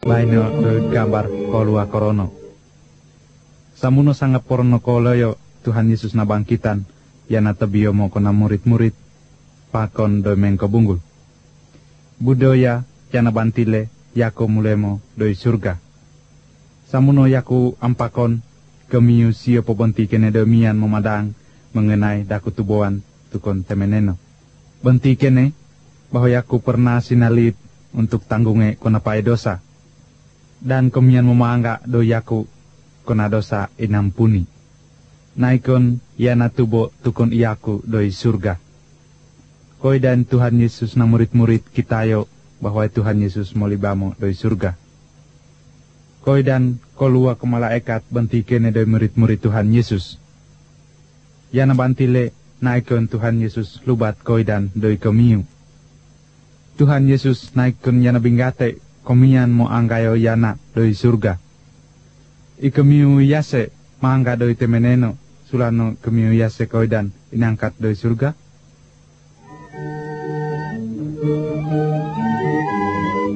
Baino do gambar kolua korono. Samuno sangat porno koloyo Tuhan Yesus na bangkitan, yana tebio mo kona murid-murid, pakon do mengko bunggul. Budoya yana bantile, yako mulemo doi surga. Samuno yaku ampakon, kemiu sio pobonti kene demian memadang, mengenai daku tubuan tukon temeneno. Benti kene, bahwa yaku pernah sinalip untuk tanggunge kona pae dosa. Dan kemian memangga do yaku kona dosa inampuni. Naikon yana tubo tukon iyaku doi surga. Koi dan Tuhan Yesus na murid-murid kitayo bahwa Tuhan Yesus molibamo doi surga. Koi dan kolua ke malaikat benti kene doi murid-murid Tuhan Yesus. Yana bantile naikon Tuhan Yesus lubat koi dan doi kemiu. Tuhan Yesus naikon yana binggate komian mo anggayo yana doi surga. Ikemiu yase mangga doi temeneno sulano kemiu yase koi dan inangkat doi surga.